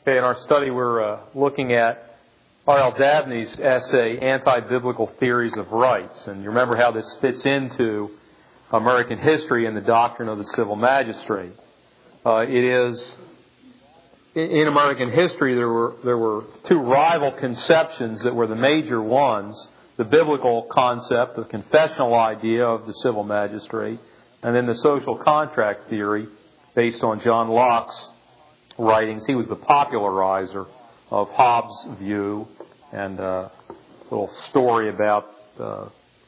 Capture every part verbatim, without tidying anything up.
Okay, in our study we're uh, looking at R L Dabney's essay, Anti-Biblical Theories of Rights. And you remember how this fits into American history and the doctrine of the civil magistrate. Uh, it is, in American history, there were, there were two rival conceptions that were the major ones. The biblical concept, the confessional idea of the civil magistrate, and then the social contract theory based on John Locke's writings. He was the popularizer of Hobbes' view, and uh, a little story about uh, uh,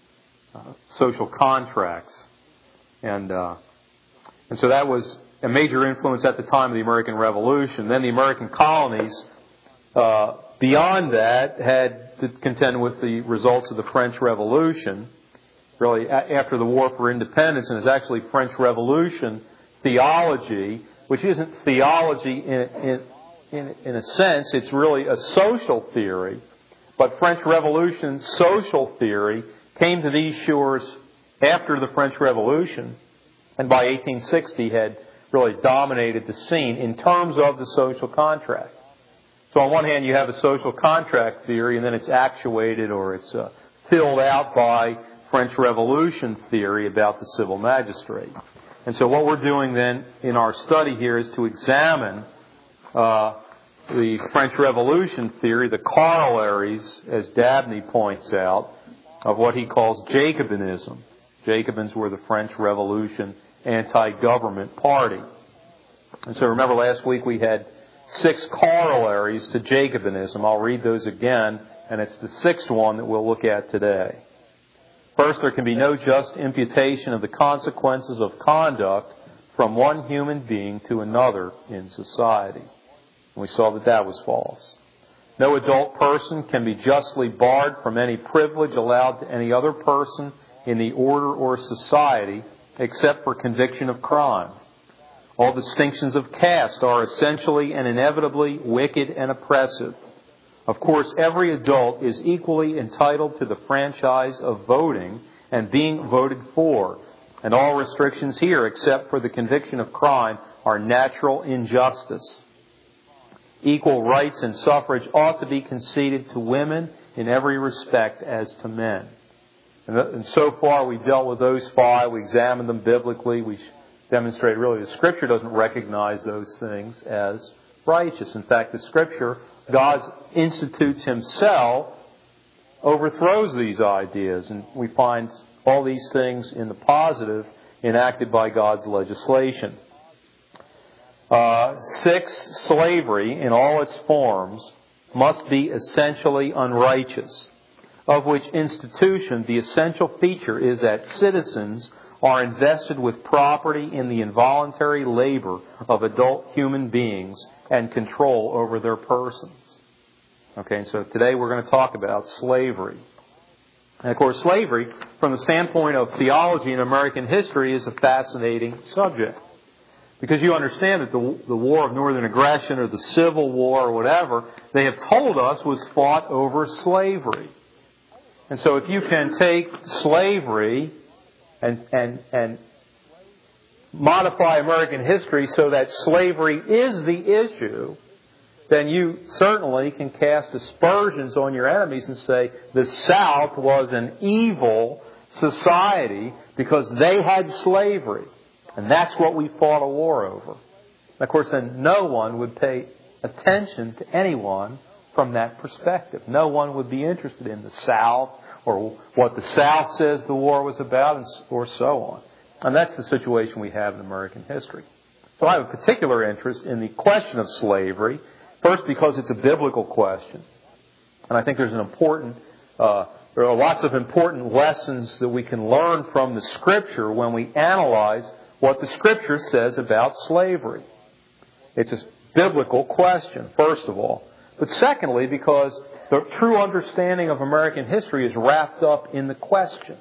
social contracts. And uh, and so that was a major influence at the time of the American Revolution. Then the American colonies, uh, beyond that, had to contend with the results of the French Revolution, really a- after the War for Independence, and it's actually French Revolution theology, which isn't theology in, in, in, in a sense, it's really a social theory. But French Revolution social theory came to these shores after the French Revolution, and by eighteen sixty had really dominated the scene in terms of the social contract. So on one hand you have a social contract theory, and then it's actuated or it's uh, filled out by French Revolution theory about the civil magistrate. And so what we're doing then in our study here is to examine uh, the French Revolution theory, the corollaries, as Dabney points out, of what he calls Jacobinism. Jacobins were the French Revolution anti-government party. And so remember last week we had six corollaries to Jacobinism. I'll read those again, and it's the sixth one that we'll look at today. First, there can be no just imputation of the consequences of conduct from one human being to another in society. And we saw that that was false. No adult person can be justly barred from any privilege allowed to any other person in the order or society except for conviction of crime. All distinctions of caste are essentially and inevitably wicked and oppressive. Of course, every adult is equally entitled to the franchise of voting and being voted for, and all restrictions here, except for the conviction of crime, are natural injustice. Equal rights and suffrage ought to be conceded to women in every respect as to men. And so far we've dealt with those five, we examined them biblically, we demonstrated really the Scripture doesn't recognize those things as righteous. In fact, the Scripture, God institutes Himself, overthrows these ideas. And we find all these things in the positive enacted by God's legislation. Uh, six, slavery in all its forms must be essentially unrighteous, of which institution the essential feature is that citizens are invested with property in the involuntary labor of adult human beings and control over their persons. Okay, so today we're going to talk about slavery. And of course, slavery, from the standpoint of theology and American history, is a fascinating subject. Because you understand that the, the War of Northern Aggression or the Civil War or whatever, they have told us was fought over slavery. And so if you can take slavery and, and, and modify American history so that slavery is the issue, then you certainly can cast aspersions on your enemies and say the South was an evil society because they had slavery. And that's what we fought a war over. And of course, then no one would pay attention to anyone from that perspective. No one would be interested in the South or what the South says the war was about, or so on. And that's the situation we have in American history. So I have a particular interest in the question of slavery, first because it's a biblical question. And I think there's an important, uh, there are lots of important lessons that we can learn from the Scripture when we analyze what the Scripture says about slavery. It's a biblical question, first of all. But secondly, because the true understanding of American history is wrapped up in the question.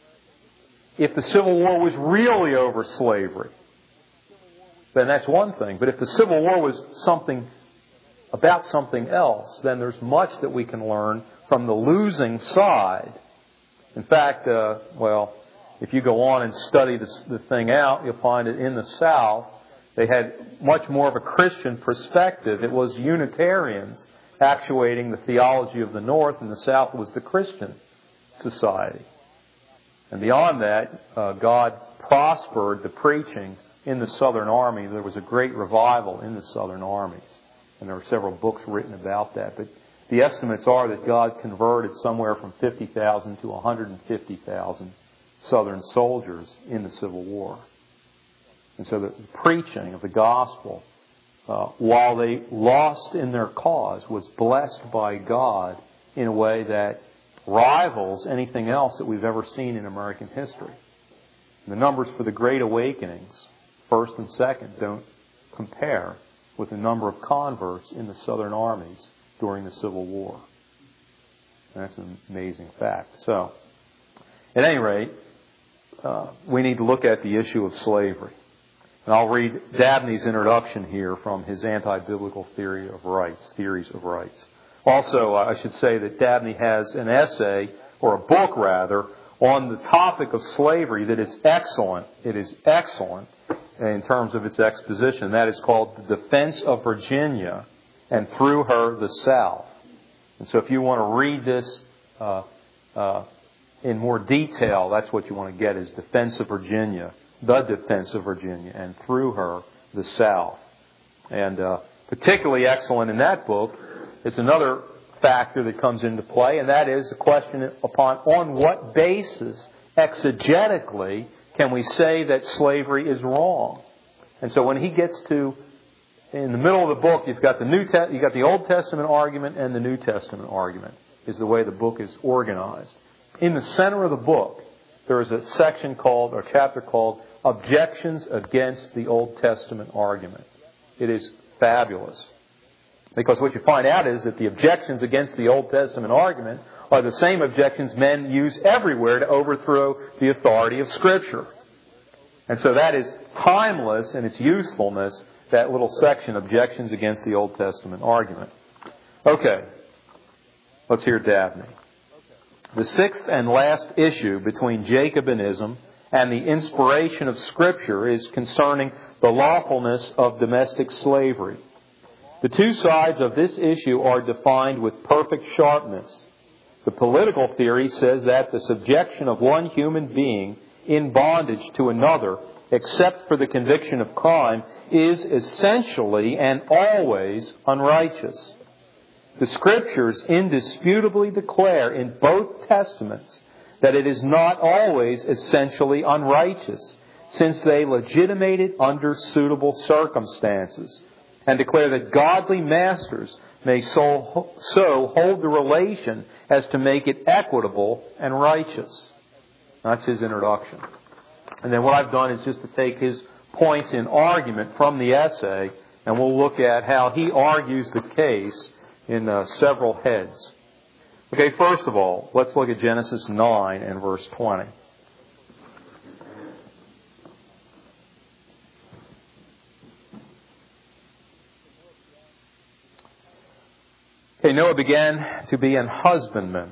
If the Civil War was really over slavery, then that's one thing. But if the Civil War was something about something else, then there's much that we can learn from the losing side. In fact, uh, well, if you go on and study this, the thing out, you'll find that in the South, They had much more of a Christian perspective. It was Unitarians actuating the theology of the North, and the South was the Christian society. And beyond that, uh, God prospered the preaching in the Southern Army. There was a great revival in the Southern armies, and there were several books written about that. But the estimates are that God converted somewhere from fifty thousand to one hundred fifty thousand Southern soldiers in the Civil War. And so the preaching of the gospel, uh, while they lost in their cause, was blessed by God in a way that rivals anything else that we've ever seen in American history. And the numbers for the Great Awakenings, first and second, don't compare with the number of converts in the Southern armies during the Civil War. And that's an amazing fact. So, at any rate, uh, we need to look at the issue of slavery. And I'll read Dabney's introduction here from his anti-biblical theory of rights, theories of rights. Also, I should say that Dabney has an essay, or a book rather, on the topic of slavery that is excellent. It is excellent in terms of its exposition. That is called The Defense of Virginia, and Through Her the South. And so if you want to read this uh, uh, in more detail, that's what you want to get, is Defense of Virginia, The Defense of Virginia, and Through Her the South. And uh, particularly excellent in that book is another factor that comes into play, and that is the question upon on what basis, exegetically, can we say that slavery is wrong? And so when he gets to, in the middle of the book, you've got the New Te- you've got the Old Testament argument and the New Testament argument, is the way the book is organized. In the center of the book, there is a section called, or chapter called, Objections Against the Old Testament Argument. It is fabulous. Because what you find out is that the objections against the Old Testament argument are the same objections men use everywhere to overthrow the authority of Scripture. And so that is timeless in its usefulness, that little section, Objections Against the Old Testament Argument. Okay, let's hear Dabney. The sixth and last issue between Jacobinism and the inspiration of Scripture is concerning the lawfulness of domestic slavery. The two sides of this issue are defined with perfect sharpness. The political theory says that the subjection of one human being in bondage to another, except for the conviction of crime, is essentially and always unrighteous. The Scriptures indisputably declare in both Testaments that it is not always essentially unrighteous, since they legitimate it under suitable circumstances, and declare that godly masters may so, so hold the relation as to make it equitable and righteous. That's his introduction. And then what I've done is just to take his points in argument from the essay, and we'll look at how he argues the case in uh, several heads. Okay, first of all, let's look at Genesis nine and verse twenty. Okay, Noah began to be an husbandman.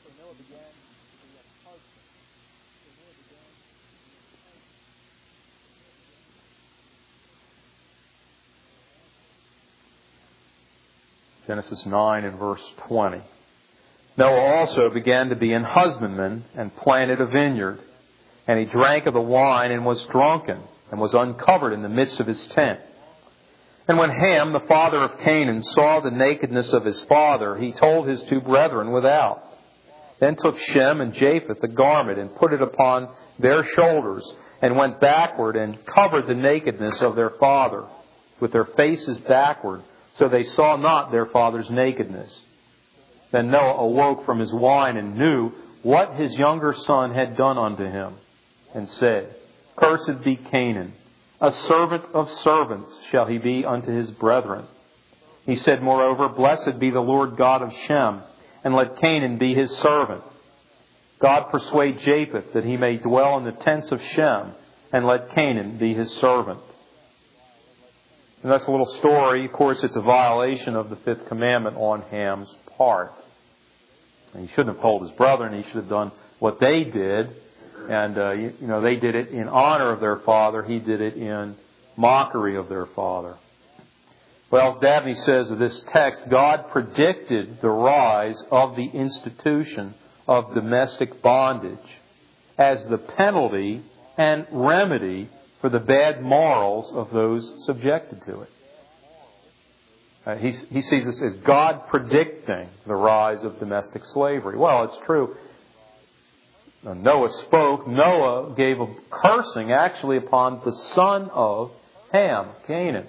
Genesis nine and verse twenty. Noah also began to be an husbandman and planted a vineyard. And he drank of the wine and was drunken and was uncovered in the midst of his tent. And when Ham, the father of Canaan, saw the nakedness of his father, he told his two brethren without. Then took Shem and Japheth a garment and put it upon their shoulders, and went backward and covered the nakedness of their father with their faces backward, so they saw not their father's nakedness. Then Noah awoke from his wine and knew what his younger son had done unto him, and said, Cursed be Canaan. A servant of servants shall he be unto his brethren. He said, moreover, Blessed be the Lord God of Shem, and let Canaan be his servant. God persuade Japheth that he may dwell in the tents of Shem, and let Canaan be his servant. And that's a little story. Of course, it's a violation of the fifth commandment on Ham's part. And he shouldn't have told his brethren. He should have done what they did. And, uh, you, you know, they did it in honor of their father. He did it in mockery of their father. Well, Dabney says of this text, God predicted the rise of the institution of domestic bondage as the penalty and remedy for the bad morals of those subjected to it. Uh, he, he sees this as God predicting the rise of domestic slavery. Well, it's true. Noah spoke. Noah gave a cursing actually upon the son of Ham, Canaan.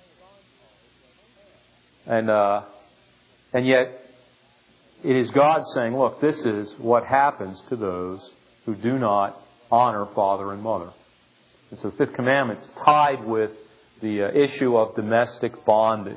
And uh, and yet it is God saying, look, this is what happens to those who do not honor father and mother. And so the fifth commandment is tied with the uh, issue of domestic bondage.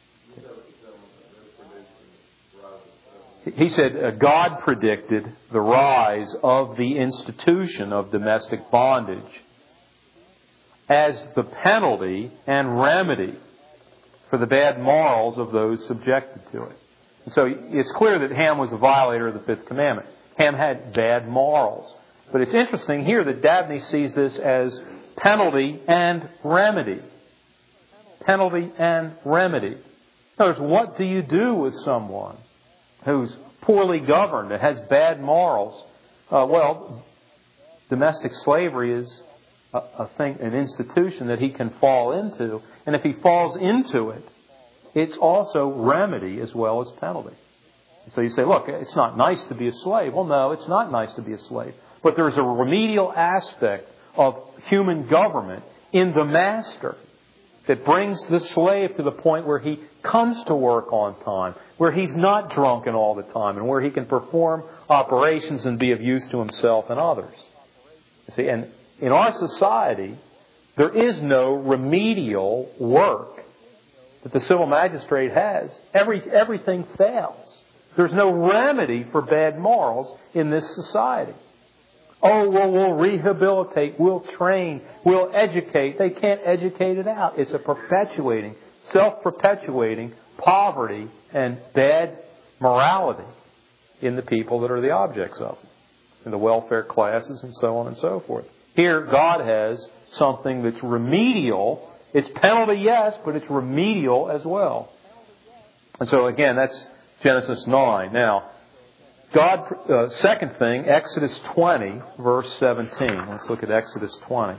He said uh, God predicted the rise of the institution of domestic bondage as the penalty and remedy for the bad morals of those subjected to it. And so it's clear that Ham was a violator of the fifth commandment. Ham had bad morals. But it's interesting here that Dabney sees this as penalty and remedy. Penalty and remedy. In other words, what do you do with someone who's poorly governed, that has bad morals? Uh, well, domestic slavery is a, a thing, an institution that he can fall into. And if he falls into it, it's also remedy as well as penalty. So you say, look, it's not nice to be a slave. Well, no, it's not nice to be a slave. But there's a remedial aspect of human government in the master that brings the slave to the point where he comes to work on time, where he's not drunken all the time, and where he can perform operations and be of use to himself and others. You see, and in our society, there is no remedial work that the civil magistrate has. Every, everything fails. There's no remedy for bad morals in this society. Oh, well, we'll rehabilitate, we'll train, we'll educate. They can't educate it out. It's a perpetuating, self-perpetuating poverty and bad morality in the people that are the objects of it, in the welfare classes and so on and so forth. Here, God has something that's remedial. It's penalty, yes, but it's remedial as well. And so, again, that's Genesis nine. Now, God, uh, second thing, Exodus twenty, verse seventeen. Let's look at Exodus twenty.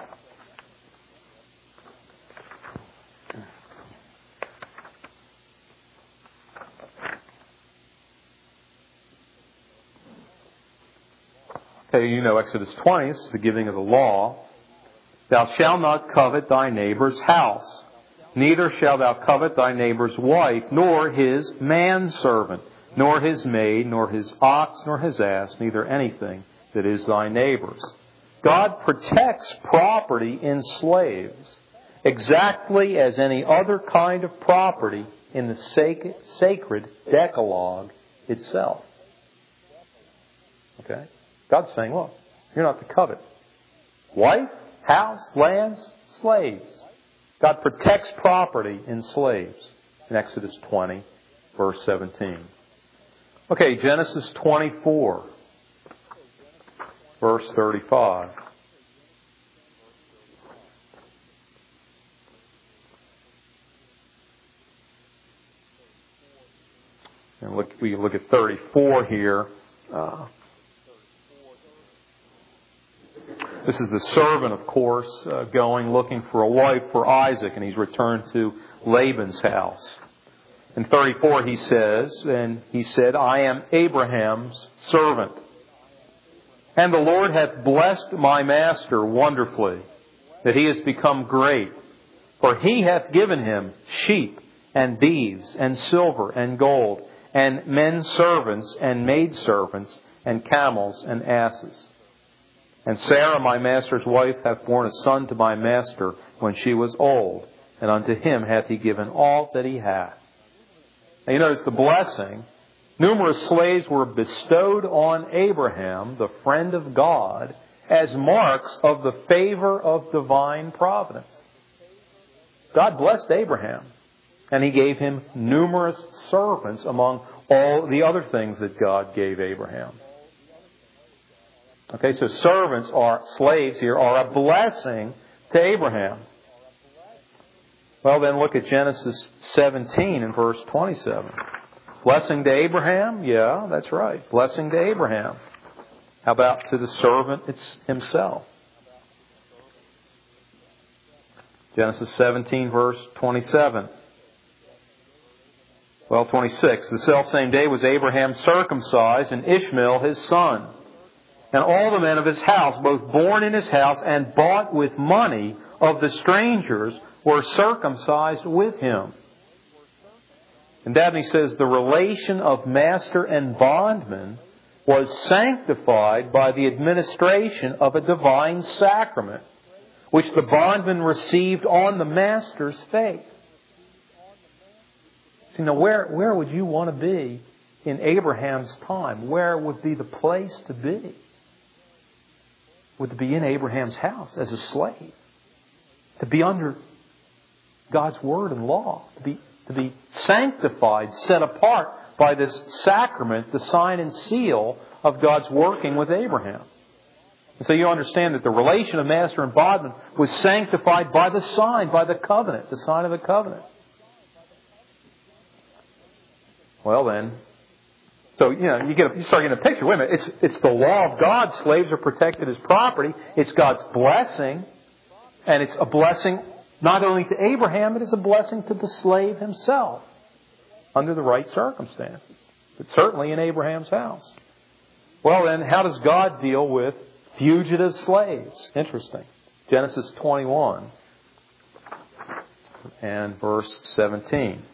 Okay, you know Exodus twenty, this is the giving of the law. Thou shalt not covet thy neighbor's house, neither shalt thou covet thy neighbor's wife, nor his manservant, nor his maid, nor his ox, nor his ass, neither anything that is thy neighbor's. God protects property in slaves exactly as any other kind of property in the sacred Decalogue itself. Okay? God's saying, look, you're not to covet wife, house, lands, slaves. God protects property in slaves in Exodus twenty, verse seventeen. Okay, Genesis twenty-four, verse thirty-five. And look, we look at thirty-four here. Uh, this is the servant, of course, uh, going looking for a wife for Isaac, and he's returned to Laban's house. In thirty-four he says, and he said, I am Abraham's servant. And the Lord hath blessed my master wonderfully, that he has become great. For he hath given him sheep and beeves and silver and gold, and men servants and maidservants, and camels and asses. And Sarah, my master's wife, hath borne a son to my master when she was old, and unto him hath he given all that he hath. Now you notice the blessing. Numerous slaves were bestowed on Abraham, the friend of God, as marks of the favor of divine providence. God blessed Abraham, and he gave him numerous servants among all the other things that God gave Abraham. Okay, so servants are, slaves here, are a blessing to Abraham. Well, then look at Genesis seventeen and verse twenty-seven. Blessing to Abraham? Yeah, that's right. Blessing to Abraham. How about to the servant it's himself? Genesis seventeen, verse twenty-seven. Well, twenty-six. The selfsame day was Abraham circumcised, and Ishmael his son. And all the men of his house, both born in his house and bought with money of the strangers, were circumcised with him. And Dabney says the relation of master and bondman was sanctified by the administration of a divine sacrament, which the bondman received on the master's faith. See, now where, where would you want to be in Abraham's time? Where would be the place to be? Would it be in Abraham's house as a slave? To be under God's word and law? To be, to be sanctified, set apart by this sacrament, the sign and seal of God's working with Abraham. And so you understand that the relation of master and bondman was sanctified by the sign, by the covenant, the sign of the covenant. Well then, so you know you get you start getting a picture. Wait a minute, it's it's the law of God. Slaves are protected as property. It's God's blessing, and it's a blessing not only to Abraham, it is a blessing to the slave himself under the right circumstances. But certainly in Abraham's house. Well then, how does God deal with fugitive slaves? Interesting. Genesis twenty-one and verse seventeen.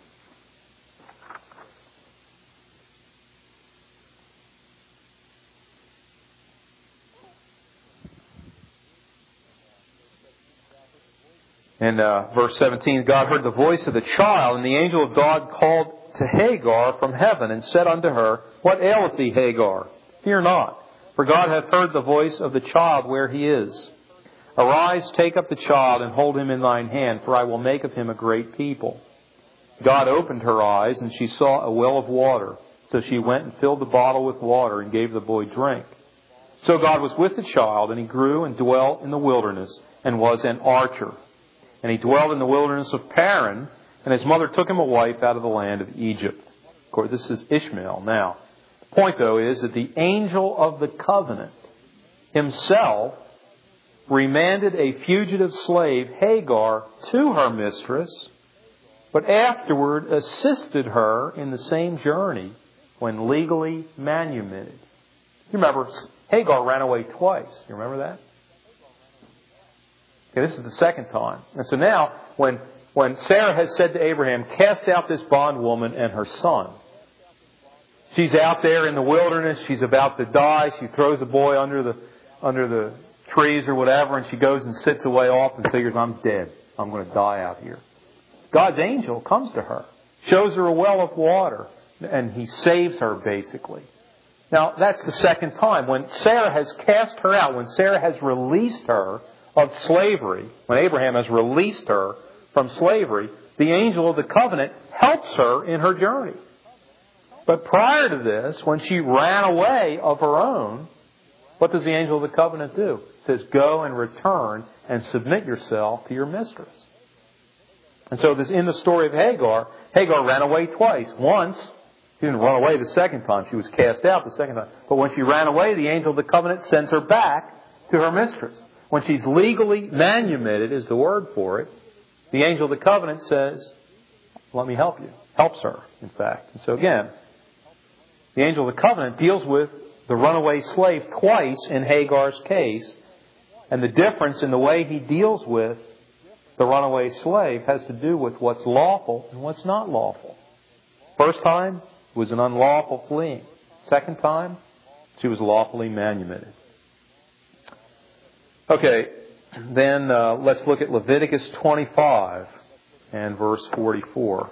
In uh, verse seventeen, God heard the voice of the child, and the angel of God called to Hagar from heaven, and said unto her, What aileth thee, Hagar? Fear not, for God hath heard the voice of the child where he is. Arise, take up the child, and hold him in thine hand, for I will make of him a great people. God opened her eyes, and she saw a well of water. So she went and filled the bottle with water, and gave the boy drink. So God was with the child, and he grew and dwelt in the wilderness, and was an archer. And he dwelled in the wilderness of Paran, and his mother took him a wife out of the land of Egypt. Of course, this is Ishmael. Now, the point, though, is that the angel of the covenant himself remanded a fugitive slave, Hagar, to her mistress, but afterward assisted her in the same journey when legally manumitted. You remember, Hagar ran away twice. You remember that? Okay, this is the second time. And so now, when, when Sarah has said to Abraham, cast out this bondwoman and her son, she's out there in the wilderness, she's about to die, she throws the boy under the, under the trees or whatever, and she goes and sits away off and figures, I'm dead. I'm going to die out here. God's angel comes to her, shows her a well of water, and he saves her basically. Now, that's the second time. When Sarah has cast her out, when Sarah has released her of slavery, when Abraham has released her from slavery, the angel of the covenant helps her in her journey. But prior to this, when she ran away of her own, what does the angel of the covenant do? It says, go and return and submit yourself to your mistress. And so this, in the story of Hagar, Hagar ran away twice. Once, she didn't run away the second time. She was cast out the second time. But when she ran away, the angel of the covenant sends her back to her mistress. When she's legally manumitted, is the word for it, the angel of the covenant says, let me help you. Helps her, in fact. And so again, the angel of the covenant deals with the runaway slave twice in Hagar's case. And the difference in the way he deals with the runaway slave has to do with what's lawful and what's not lawful. First time was an unlawful fleeing. Second time, she was lawfully manumitted. Okay, then uh, let's look at Leviticus twenty-five and verse forty-four.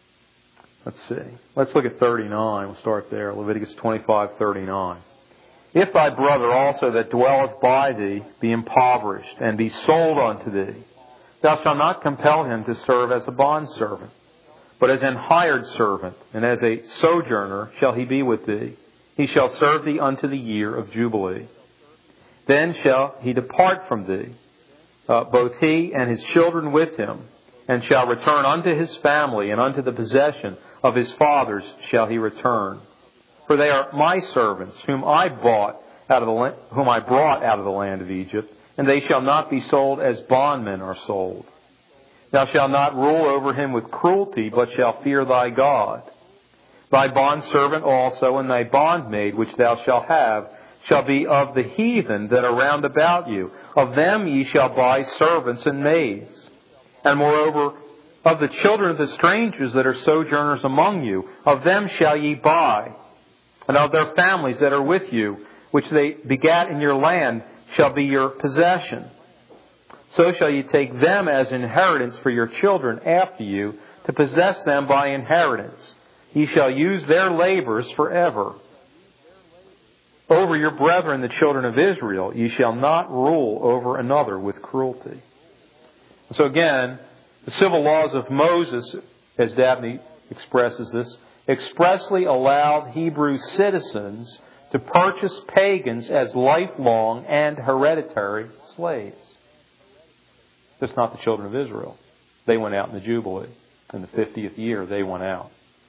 Let's see. Let's look at thirty-nine. We'll start there. Leviticus twenty-five, thirty-nine. If thy brother also that dwelleth by thee be impoverished, and be sold unto thee, thou shalt not compel him to serve as a bondservant, but as an hired servant, and as a sojourner shall he be with thee. He shall serve thee unto the year of Jubilee. Then shall he depart from thee, uh, both he and his children with him, and shall return unto his family, and unto the possession of his fathers shall he return. For they are my servants, whom I bought out of the whom I brought out of the land of Egypt, and they shall not be sold as bondmen are sold. Thou shalt not rule over him with cruelty, but shalt fear thy God. Thy bondservant also and thy bondmaid, which thou shalt have, shall be of the heathen that are round about you. Of them ye shall buy servants and maids. And moreover, of the children of the strangers that are sojourners among you, of them shall ye buy. And of their families that are with you, which they begat in your land, shall be your possession. So shall you take them as inheritance for your children after you, to possess them by inheritance. Ye shall use their labors forever. Over your brethren, the children of Israel, ye shall not rule over another with cruelty. So again, the civil laws of Moses, as Dabney expresses this, expressly allowed Hebrew citizens to purchase pagans as lifelong and hereditary slaves. Just not the children of Israel. They went out in the Jubilee. In the fiftieth year, they went out.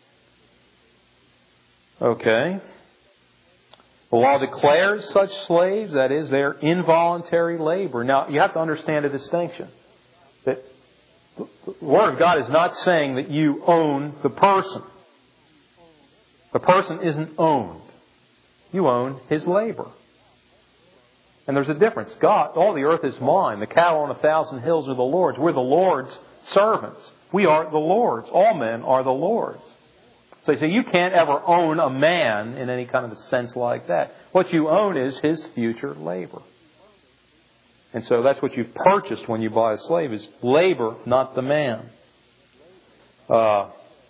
Okay. The law declares such slaves, that is, their involuntary labor. Now, you have to understand a distinction. That the Word of God is not saying that you own the person. The person isn't owned. You own his labor. And there's a difference. God, all the earth is mine. The cattle on a thousand hills are the Lord's. We're the Lord's servants. We are the Lord's. All men are the Lord's. So you say you can't ever own a man in any kind of a sense like that. What you own is his future labor. And so that's what you've purchased when you buy a slave, is labor, not the man. Uh,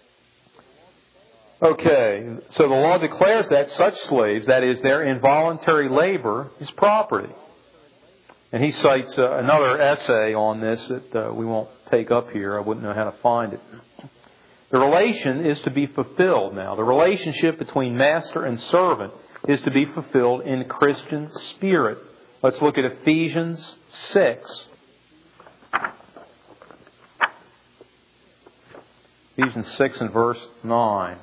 okay, so the law declares that such slaves, that is, their involuntary labor, is property. And he cites uh, another essay on this that uh, we won't take up here. I wouldn't know how to find it. The relation is to be fulfilled now. The relationship between master and servant is to be fulfilled in Christian spirit. Let's look at Ephesians six. Ephesians six and verse nine.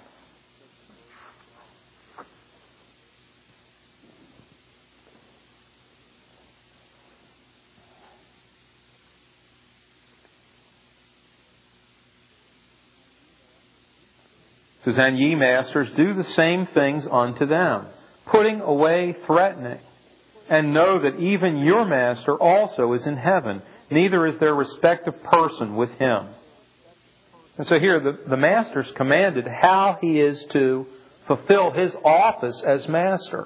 It says, and ye masters, do the same things unto them, putting away threatening, and know that even your master also is in heaven, neither is there respect of person with him. And so here the, the master's commanded how he is to fulfill his office as master.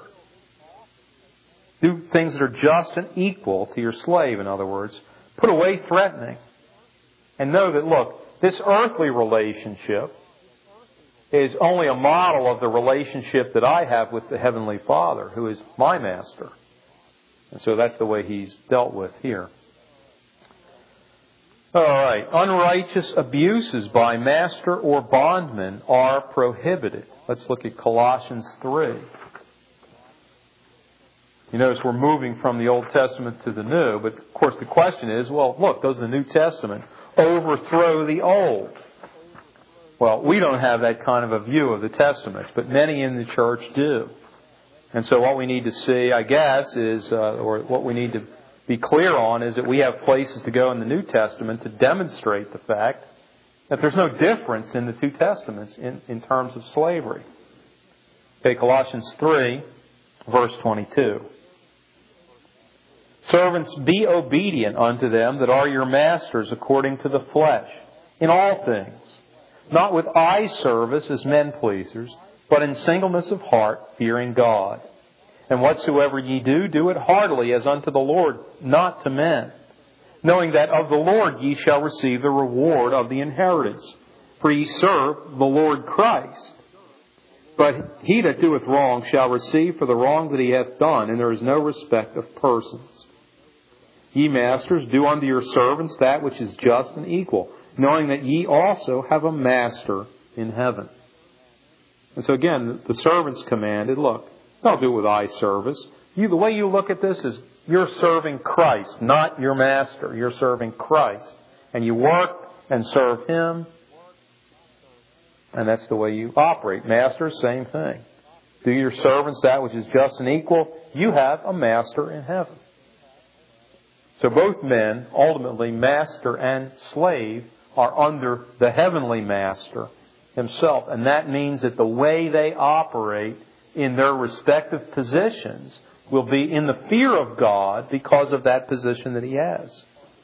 Do things that are just and equal to your slave, in other words. Put away threatening. And know that, look, this earthly relationship is only a model of the relationship that I have with the Heavenly Father, who is my master. And so that's the way he's dealt with here. All right. Unrighteous abuses by master or bondman are prohibited. Let's look at Colossians three. You notice we're moving from the Old Testament to the New, but of course the question is, well, look, does the New Testament overthrow the Old? Well, we don't have that kind of a view of the Testament, but many in the church do. And so what we need to see, I guess, is, uh, or what we need to be clear on, is that we have places to go in the New Testament to demonstrate the fact that there's no difference in the two Testaments in, in terms of slavery. Okay, Colossians three, verse twenty-two. Servants, be obedient unto them that are your masters according to the flesh, in all things, not with eye service as men pleasers, but in singleness of heart, fearing God. And whatsoever ye do, do it heartily as unto the Lord, not to men, knowing that of the Lord ye shall receive the reward of the inheritance. For ye serve the Lord Christ. But he that doeth wrong shall receive for the wrong that he hath done, and there is no respect of persons. Ye masters, do unto your servants that which is just and equal, knowing that ye also have a master in heaven. And so again, the servants commanded, look, don't do it with eye service. You, the way you look at this is you're serving Christ, not your master. You're serving Christ. And you work and serve Him. And that's the way you operate. Masters, same thing. Do your servants that which is just and equal. You have a master in heaven. So both men, ultimately master and slave, are under the heavenly master Himself. And that means that the way they operate in their respective positions will be in the fear of God because of that position that He has.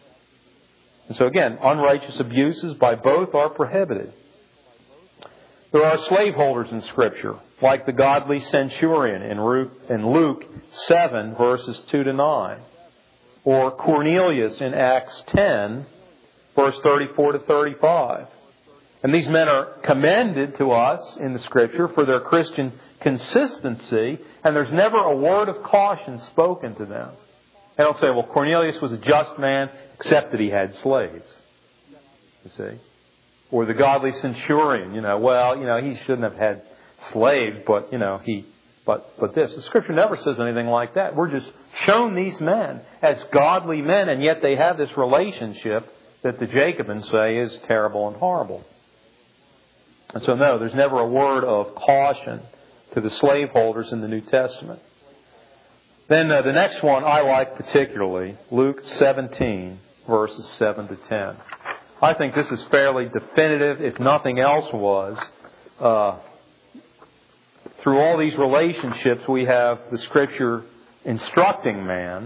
And so again, unrighteous abuses by both are prohibited. There are slaveholders in Scripture, like the godly centurion in Luke seven, verses two to nine. Or Cornelius in Acts ten, verse thirty-four to thirty-five. And these men are commended to us in the Scripture for their Christian consistency, and there's never a word of caution spoken to them. They don't say, well, Cornelius was a just man, except that he had slaves. You see? Or the godly centurion, you know, well, you know, he shouldn't have had slaves, but, you know, he, but, but this. The Scripture never says anything like that. We're just shown these men as godly men, and yet they have this relationship that the Jacobins say is terrible and horrible. And so, no, there's never a word of caution to the slaveholders in the New Testament. Then uh, the next one I like particularly, Luke seventeen, verses seven to ten. I think this is fairly definitive, if nothing else was. Uh, through all these relationships, we have the Scripture instructing man.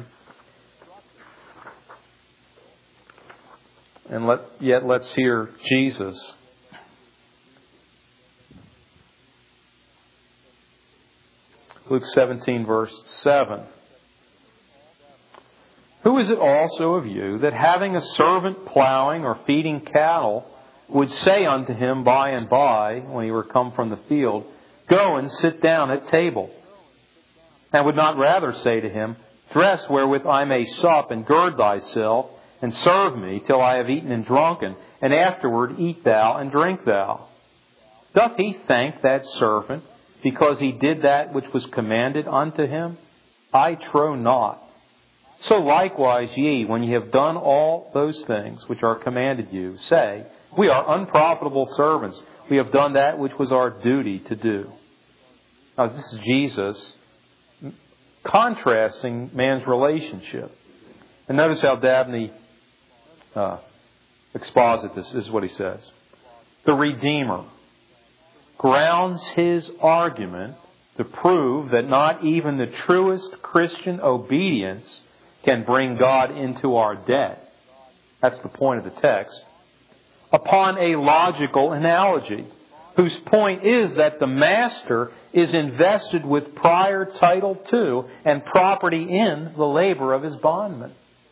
And let, yet let's hear Jesus. Luke seventeen, verse seven. Who is it also of you that having a servant plowing or feeding cattle would say unto him by and by, when he were come from the field, go and sit down at table? And would not rather say to him, dress wherewith I may sup, and gird thyself, and serve me till I have eaten and drunken, and afterward eat thou and drink thou? Doth he thank that servant because he did that which was commanded unto him? I trow not. So likewise ye, when ye have done all those things which are commanded you, say, we are unprofitable servants. We have done that which was our duty to do. Now this is Jesus contrasting man's relationship. And notice how Dabney uh, exposits this. This is what he says. The Redeemer grounds his argument to prove that not even the truest Christian obedience can bring God into our debt. That's the point of the text. Upon a logical analogy, whose point is that the master is invested with prior title to and property in the labor of his bondman.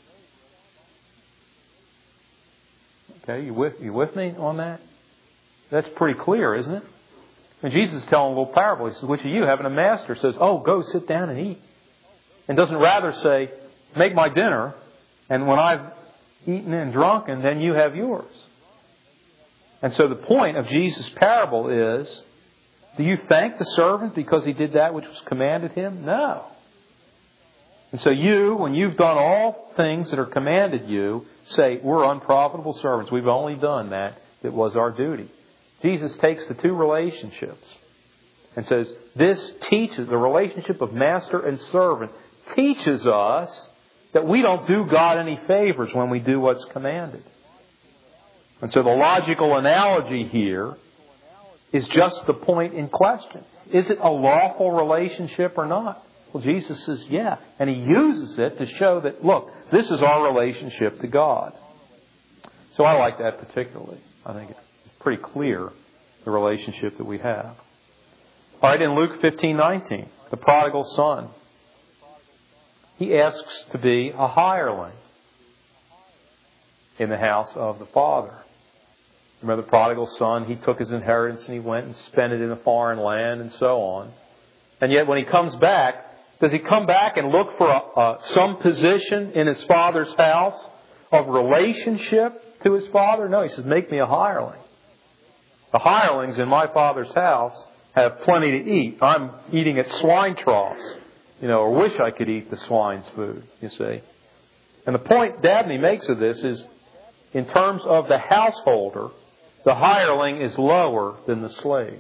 Okay, you with, you with me on that? That's pretty clear, isn't it? And Jesus is telling a little parable. He says, which of you having a master says, oh, go sit down and eat. And doesn't rather say, make my dinner, and when I've eaten and drunken, then you have yours. And so the point of Jesus' parable is, do you thank the servant because he did that which was commanded him? No. And so you, when you've done all things that are commanded you, say, we're unprofitable servants. We've only done that that was our duty. Jesus takes the two relationships and says, this teaches, the relationship of master and servant teaches us that we don't do God any favors when we do what's commanded. And so the logical analogy here is just the point in question. Is it a lawful relationship or not? Well, Jesus says, yeah. And he uses it to show that, look, this is our relationship to God. So I like that particularly. I think it's pretty clear, the relationship that we have. All right, in Luke fifteen nineteen, the prodigal son. He asks to be a hireling in the house of the Father. Remember the prodigal son, he took his inheritance and he went and spent it in a foreign land and so on. And yet when he comes back, does he come back and look for a, uh, some position in his father's house of relationship to his father? No, he says, make me a hireling. The hirelings in my father's house have plenty to eat. I'm eating at swine troughs, you know, or wish I could eat the swine's food, you see. And the point Dabney makes of this is, in terms of the householder, the hireling is lower than the slave.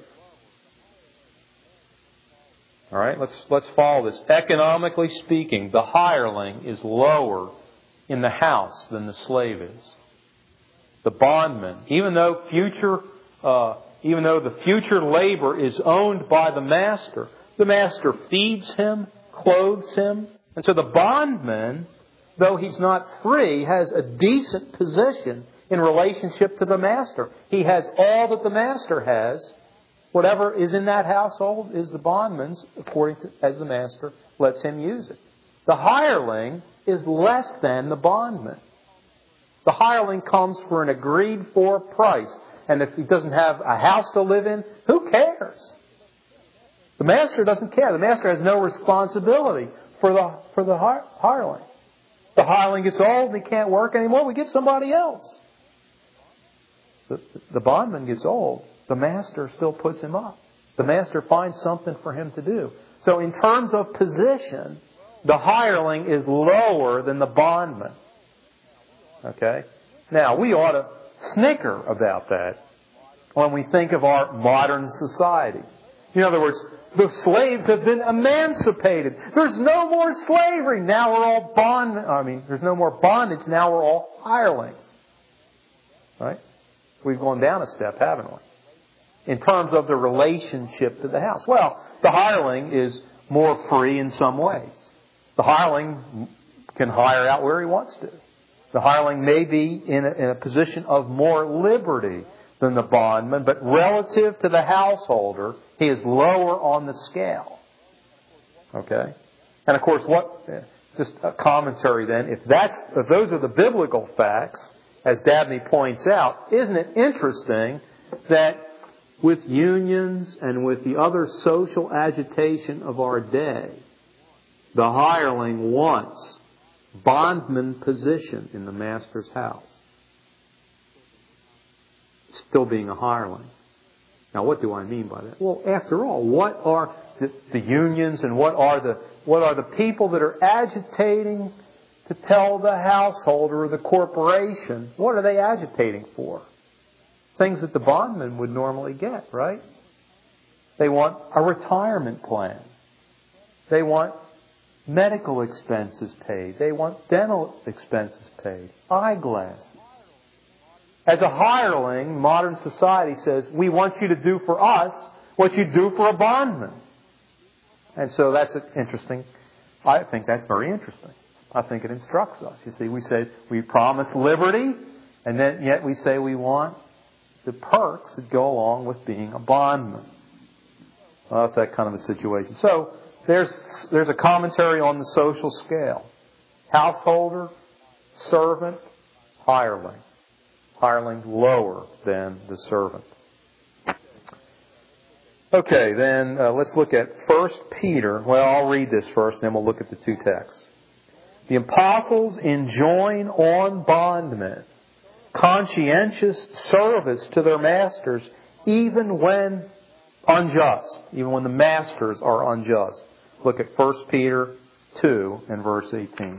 All right, let's let's follow this. Economically speaking, the hireling is lower in the house than the slave is. The bondman, even though future, uh, even though the future labor is owned by the master, the master feeds him, clothes him, and so the bondman, though he's not free, has a decent position in relationship to the master. He has all that the master has. Whatever is in that household is the bondman's, according to as the master lets him use it. The hireling is less than the bondman. The hireling comes for an agreed for price. And if he doesn't have a house to live in, who cares? The master doesn't care. The master has no responsibility for the for the hireling. The hireling gets old and he can't work anymore. We get somebody else. The, the bondman gets old. The master still puts him up. The master finds something for him to do. So in terms of position, the hireling is lower than the bondman. Okay? Now, we ought to snicker about that when we think of our modern society. In other words, the slaves have been emancipated. There's no more slavery. Now we're all bond. I mean, there's no more bondage. Now we're all hirelings. Right? We've gone down a step, haven't we? In terms of the relationship to the house. Well, the hireling is more free in some ways. The hireling can hire out where he wants to. The hireling may be in a, in a position of more liberty than the bondman, but relative to the householder, he is lower on the scale. Okay? And of course, what, just a commentary then, if that's, if those are the biblical facts, as Dabney points out, isn't it interesting that with unions and with the other social agitation of our day, the hireling wants bondman position in the master's house. Still being a hireling. Now, what do I mean by that? Well, after all, what are the, the unions and what are the what are the people that are agitating to tell the householder or the corporation, what are they agitating for? Things that the bondman would normally get, right? They want a retirement plan. They want medical expenses paid. They want dental expenses paid. Eyeglasses. As a hireling, modern society says, we want you to do for us what you do for a bondman. And so that's interesting. I think that's very interesting. I think it instructs us. You see, we say we promise liberty, and then yet we say we want the perks that go along with being a bondman. Well, that's that kind of a situation. So there's there's a commentary on the social scale. Householder, servant, hireling. Hireling lower than the servant. Okay, then uh, let's look at First Peter. Well, I'll read this first, then we'll look at the two texts. The apostles enjoin on bondmen conscientious service to their masters, even when unjust, even when the masters are unjust. Look at First Peter two and verse eighteen.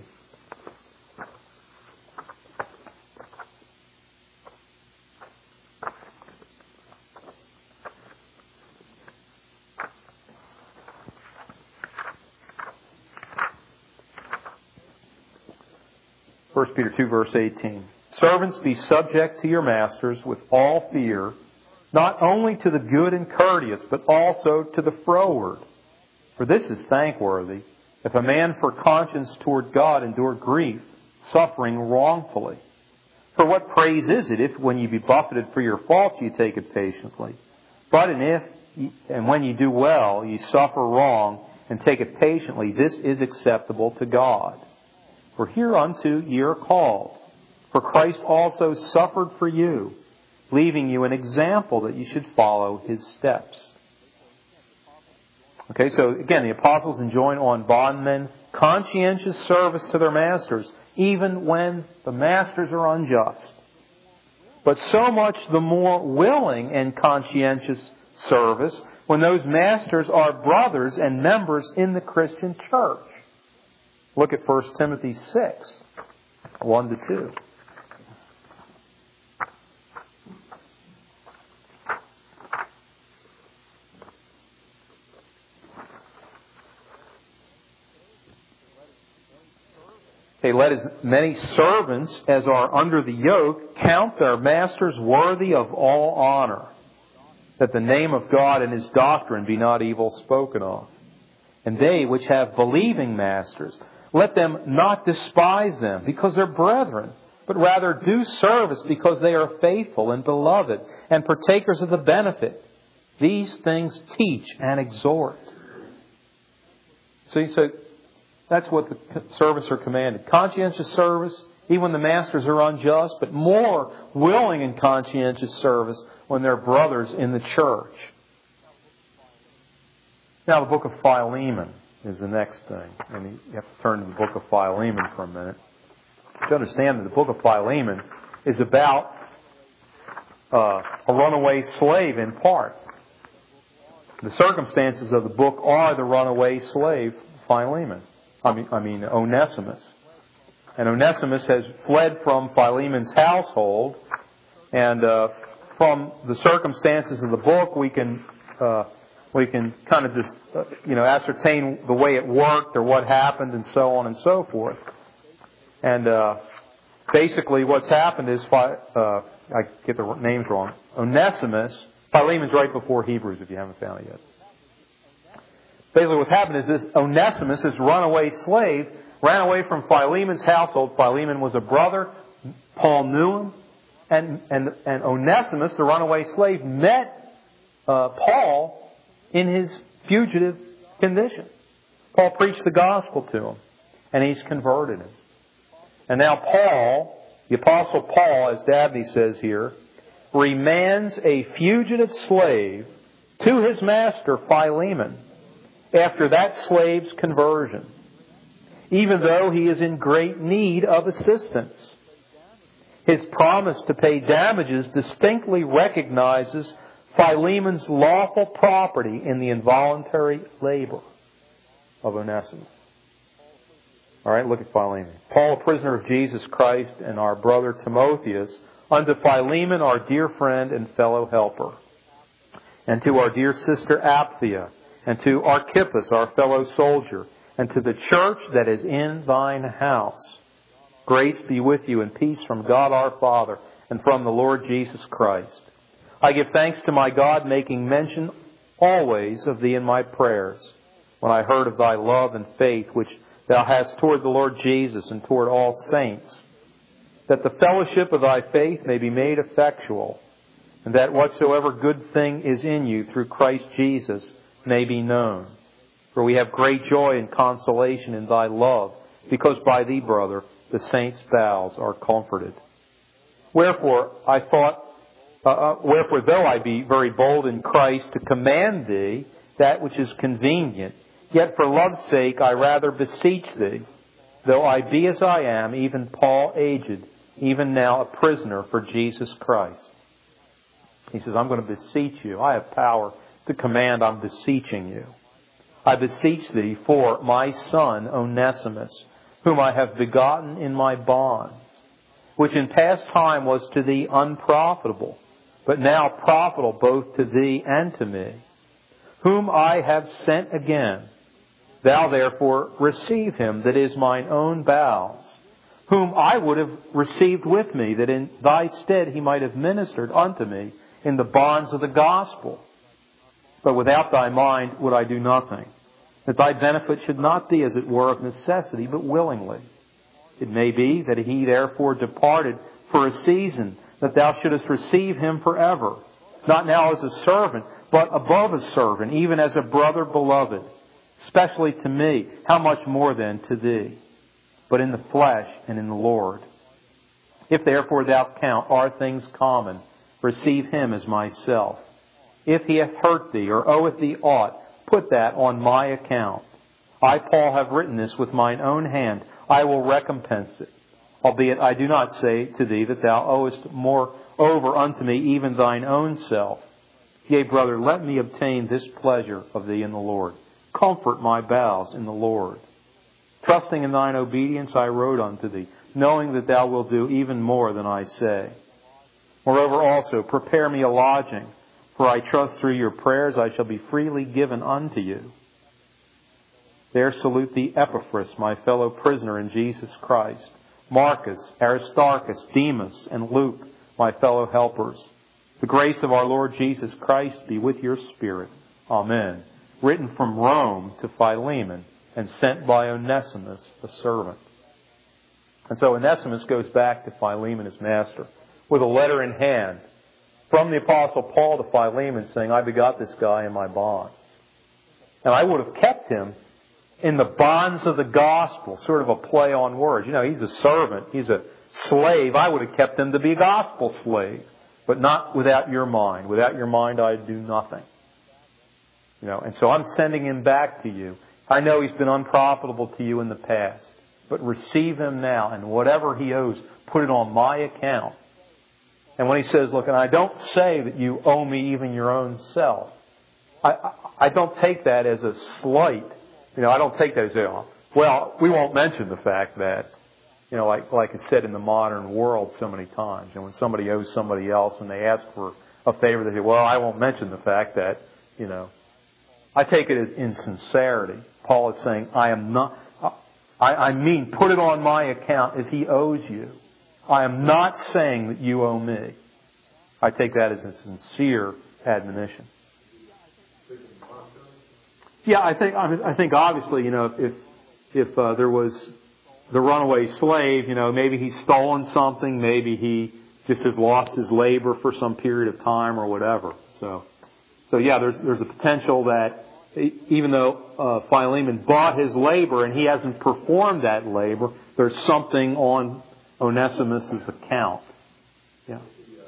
First Peter two, verse eighteen. Servants, be subject to your masters with all fear, not only to the good and courteous, but also to the froward. For this is thankworthy, if a man for conscience toward God endure grief, suffering wrongfully. For what praise is it if, when you be buffeted for your faults, you take it patiently? But and if and when you do well, you suffer wrong and take it patiently, this is acceptable to God. For hereunto ye are called. For Christ also suffered for you, leaving you an example that you should follow his steps. Okay, so again, the apostles enjoin on bondmen conscientious service to their masters, even when the masters are unjust. But so much the more willing and conscientious service when those masters are brothers and members in the Christian church. Look at First Timothy six, one to two. Okay, let as many servants as are under the yoke count their masters worthy of all honor, that the name of God and His doctrine be not evil spoken of. And they which have believing masters, let them not despise them because they're brethren, but rather do service because they are faithful and beloved and partakers of the benefit. These things teach and exhort. See, so that's what the servants are commanded. Conscientious service, even when the masters are unjust, but more willing and conscientious service when they're brothers in the church. Now the book of Philemon is the next thing. And you have to turn to the book of Philemon for a minute. To understand that the book of Philemon is about uh, a runaway slave in part. The circumstances of the book are the runaway slave, Philemon. I mean, I mean Onesimus. And Onesimus has fled from Philemon's household. And uh, from the circumstances of the book, we can uh, we can kind of just uh, you know ascertain the way it worked or what happened and so on and so forth. And uh, basically, what's happened is uh, I get the names wrong. Onesimus, Philemon's right before Hebrews, if you haven't found it yet. Basically what's happened is this Onesimus, this runaway slave, ran away from Philemon's household. Philemon was a brother. Paul knew him. And, and, and Onesimus, the runaway slave, met uh, Paul in his fugitive condition. Paul preached the gospel to him. And he's converted him. And now Paul, the Apostle Paul, as Dabney says here, remands a fugitive slave to his master Philemon after that slave's conversion, even though he is in great need of assistance. His promise to pay damages distinctly recognizes Philemon's lawful property in the involuntary labor of Onesimus. All right, look at Philemon. Paul, a prisoner of Jesus Christ, and our brother Timotheus, unto Philemon, our dear friend and fellow helper, and to our dear sister Apphia, and to Archippus, our fellow soldier, and to the church that is in thine house. Grace be with you and peace from God our Father and from the Lord Jesus Christ. I give thanks to my God, making mention always of thee in my prayers, when I heard of thy love and faith which thou hast toward the Lord Jesus and toward all saints, that the fellowship of thy faith may be made effectual, and that whatsoever good thing is in you through Christ Jesus may be known. For we have great joy and consolation in thy love, because by thee, brother, the saints' bowels are comforted. Wherefore, I thought, uh, uh, wherefore, though I be very bold in Christ to command thee that which is convenient, yet for love's sake I rather beseech thee, though I be as I am, even Paul aged, even now a prisoner for Jesus Christ. He says, I'm going to beseech you. I have power to command. I'm beseeching you. I beseech thee for my son Onesimus, whom I have begotten in my bonds, which in past time was to thee unprofitable, but now profitable both to thee and to me, whom I have sent again. Thou therefore receive him that is mine own bowels, whom I would have received with me, that in thy stead he might have ministered unto me in the bonds of the gospel. But without thy mind would I do nothing, that thy benefit should not be, as it were, of necessity, but willingly. It may be that he therefore departed for a season, that thou shouldest receive him forever, not now as a servant, but above a servant, even as a brother beloved, especially to me. How much more then to thee, but in the flesh and in the Lord? If therefore thou count our things common, receive him as myself. If he hath hurt thee, or oweth thee aught, put that on my account. I, Paul, have written this with mine own hand. I will recompense it. Albeit I do not say to thee that thou owest more over unto me, even thine own self. Yea, brother, let me obtain this pleasure of thee in the Lord. Comfort my bowels in the Lord. Trusting in thine obedience, I wrote unto thee, knowing that thou wilt do even more than I say. Moreover also, prepare me a lodging, for I trust through your prayers I shall be freely given unto you. There salute thee Epaphras, my fellow prisoner in Jesus Christ, Marcus, Aristarchus, Demas, and Luke, my fellow helpers. The grace of our Lord Jesus Christ be with your spirit. Amen. Written from Rome to Philemon, and sent by Onesimus, a servant. And so Onesimus goes back to Philemon, his master, with a letter in hand from the Apostle Paul to Philemon saying, I begot this guy in my bonds. And I would have kept him in the bonds of the gospel, sort of a play on words. You know, he's a servant, he's a slave. I would have kept him to be a gospel slave, but not without your mind. Without your mind, I'd do nothing. You know, and so I'm sending him back to you. I know he's been unprofitable to you in the past, but receive him now, and whatever he owes, put it on my account. And when he says, look, and I don't say that you owe me even your own self, I, I, I don't take that as a slight. You know, I don't take that as, a, well, we won't mention the fact that, you know, like like it's said in the modern world so many times, and when somebody owes somebody else and they ask for a favor, they say, well, I won't mention the fact that, you know, I take it as insincerity. Paul is saying, I am not, I, I mean, put it on my account if he owes you. I am not saying that you owe me. I take that as a sincere admonition. Yeah, I think I think obviously, you know, if if uh, there was the runaway slave, you know, maybe he's stolen something, maybe he just has lost his labor for some period of time or whatever. So, so yeah, there's there's a potential that even though uh, Philemon bought his labor and he hasn't performed that labor, there's something on Onesimus' account. Yeah.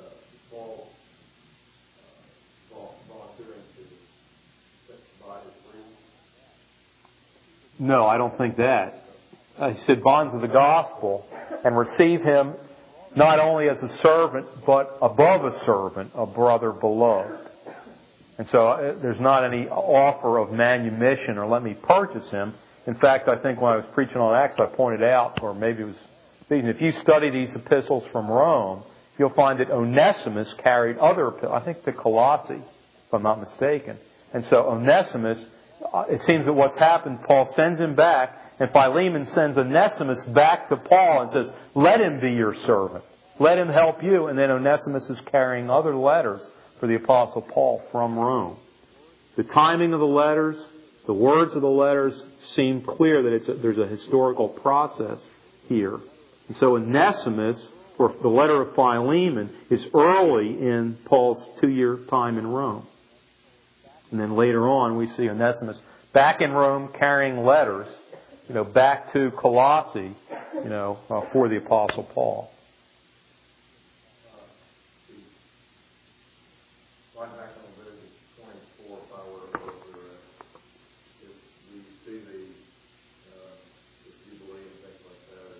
No, I don't think that. Uh, he said bonds of the gospel, and receive him not only as a servant, but above a servant, a brother beloved. And so uh, there's not any offer of manumission or let me purchase him. In fact, I think when I was preaching on Acts, I pointed out, or maybe it was, if you study these epistles from Rome, you'll find that Onesimus carried other, I think to Colossae, if I'm not mistaken. And so Onesimus, it seems that what's happened, Paul sends him back, and Philemon sends Onesimus back to Paul and says, let him be your servant. Let him help you. And then Onesimus is carrying other letters for the Apostle Paul from Rome. The timing of the letters, the words of the letters seem clear that it's a, there's a historical process here. And so Onesimus, or the letter of Philemon, is early in Paul's two-year time in Rome. And then later on, we see Onesimus back in Rome carrying letters, you know, back to Colossae, you know, uh, for the Apostle Paul. Right back on verse twenty-four, if I were to go through it, if we see the, uh, the Jubilee and things like that,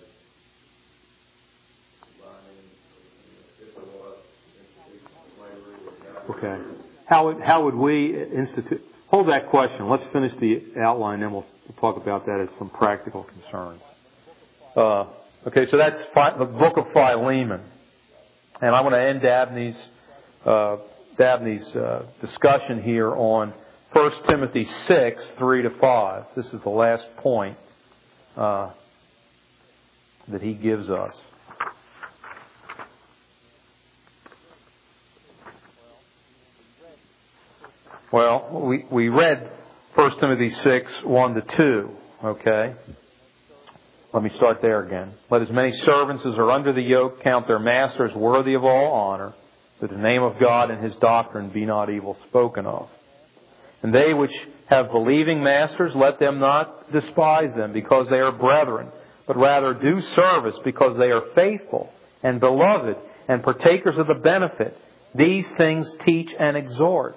as binding, if it was institution of slavery, Okay. How would, how would we institute... Hold that question. Let's finish the outline, then we'll, we'll talk about that as some practical concerns. Uh, okay, so that's the book of Philemon. And I want to end Dabney's, uh, Dabney's uh, discussion here on First Timothy six, three to five. This is the last point uh, that he gives us. Well, we, we read First Timothy six, one to two, okay? Let me start there again. Let as many servants as are under the yoke count their masters worthy of all honor, that the name of God and His doctrine be not evil spoken of. And they which have believing masters, let them not despise them because they are brethren, but rather do service because they are faithful and beloved and partakers of the benefit, These things teach and exhort.